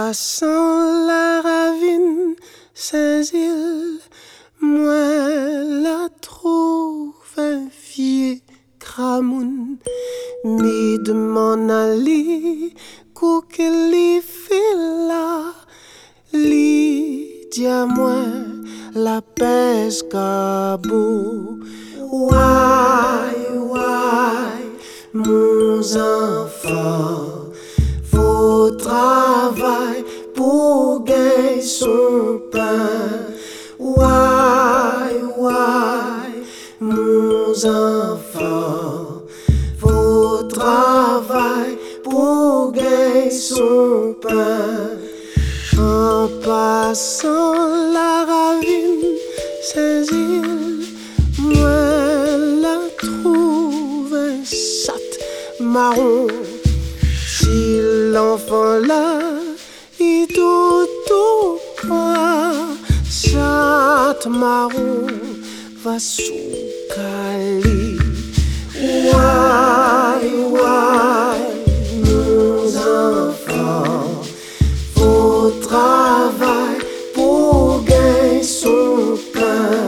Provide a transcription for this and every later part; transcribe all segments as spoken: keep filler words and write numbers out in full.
passant la ravine Saint-Gilles, moi la trouve un vieux cramoun, mi de m'en aller, qu'auque li fait là, li dit à moi la pêche cabot. Ouai, ouai, mon enfant, faut travail pour gagner son pain. Ouai, ouai, mon enfant, faut travail pour gagner son pain. En passant la ravine Saint-Gilles, moi la trouve un chat marron. Si l'enfant là, il tout tout pas, chat marron va sous Cali. Ouai, ouai, mon enfant, faut travail pour gagner son pain.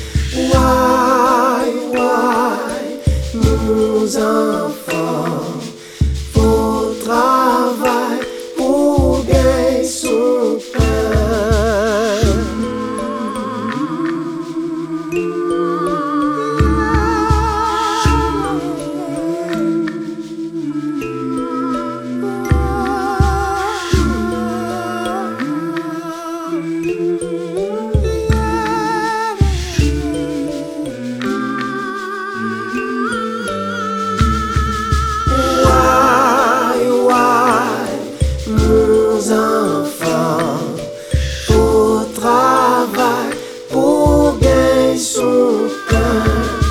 Ouai, ouai, mon enfant, faut travail pour gagner son pain. Mon enfant, faut travail pour gagner son pain.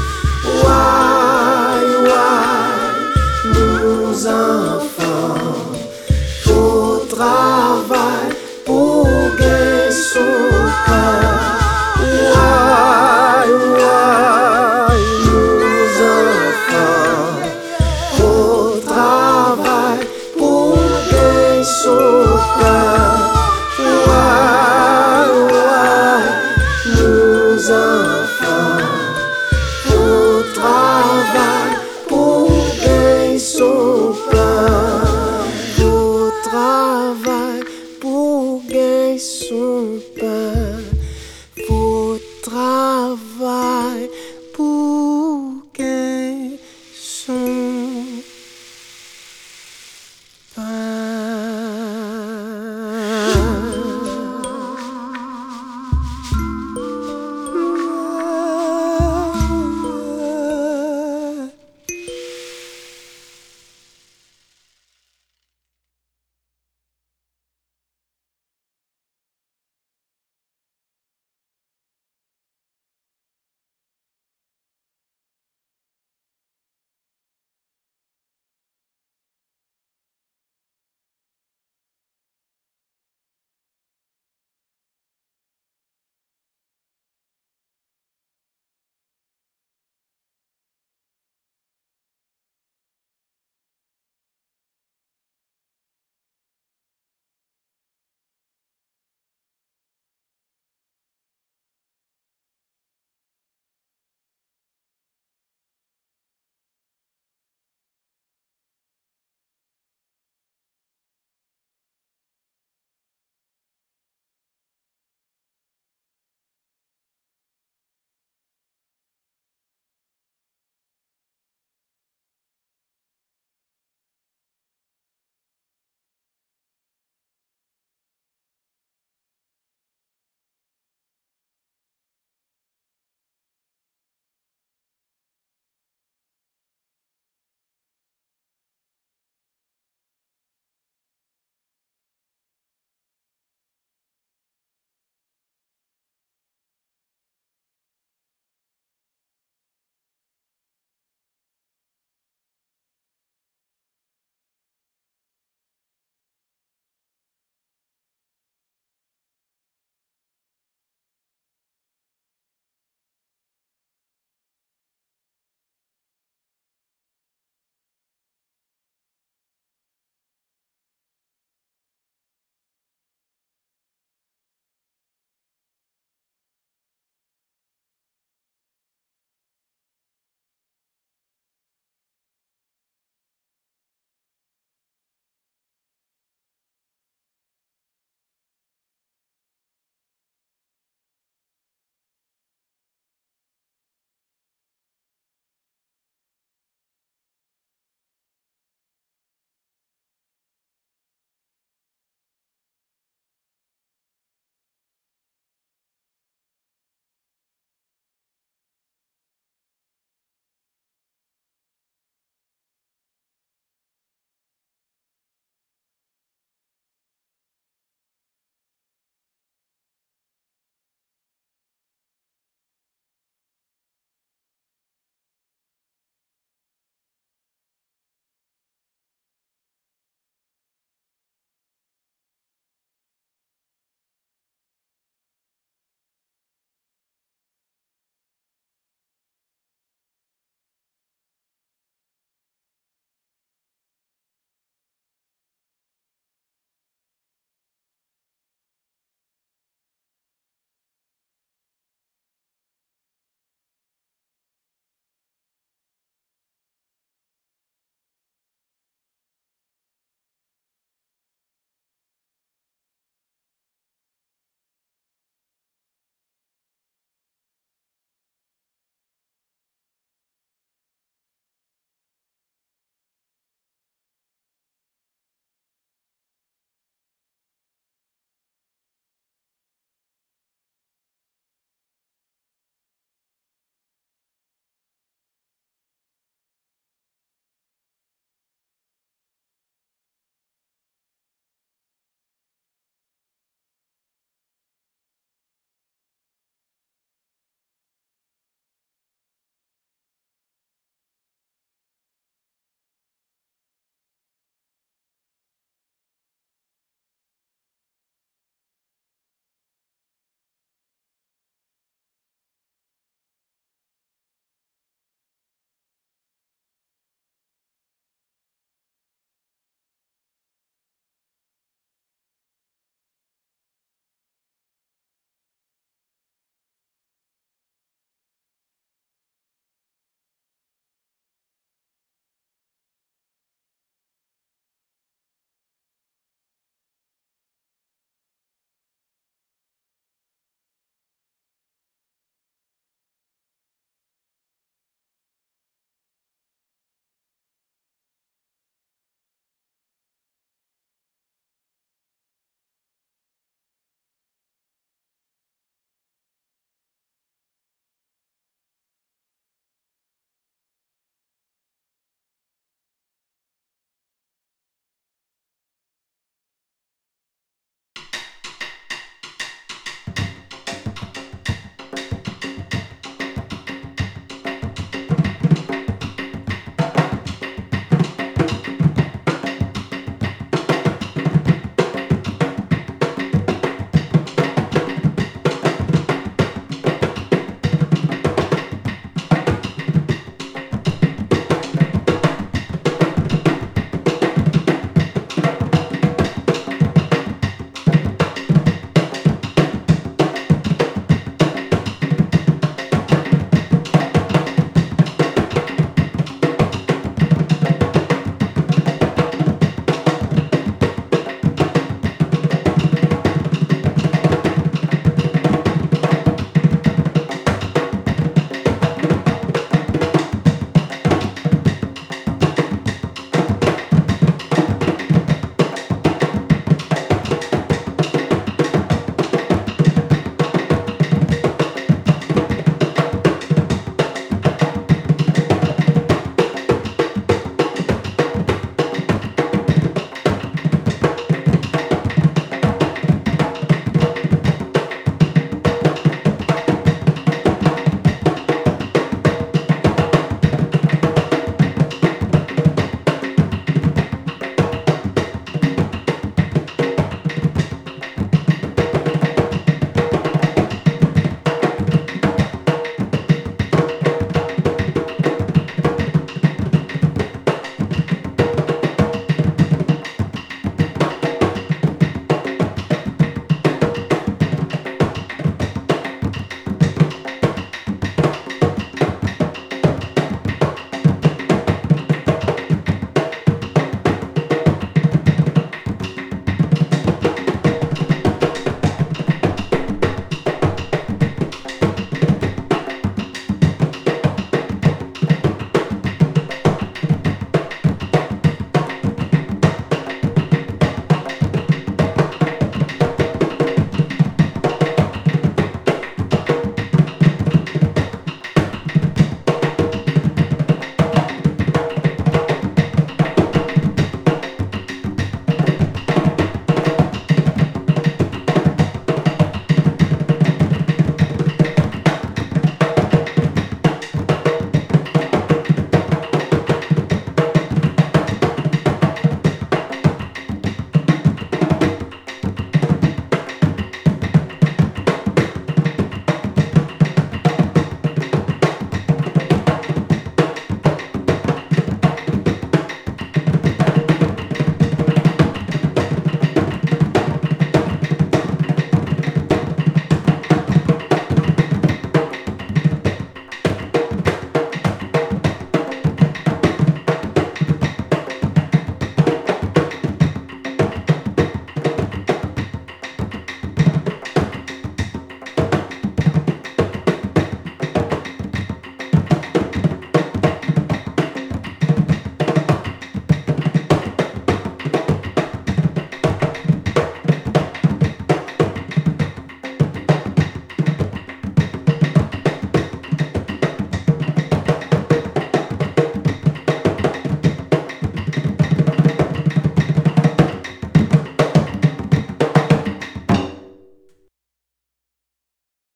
Ouai, ouai, mon enfant, faut travail pour gagner son pain. Ouai, ouai, mon enfant, faut travail pour gagner son pain. Ouai, ouai, nos enfants, faut travail pour gagner son pain. Faut travail pour gagner son pain.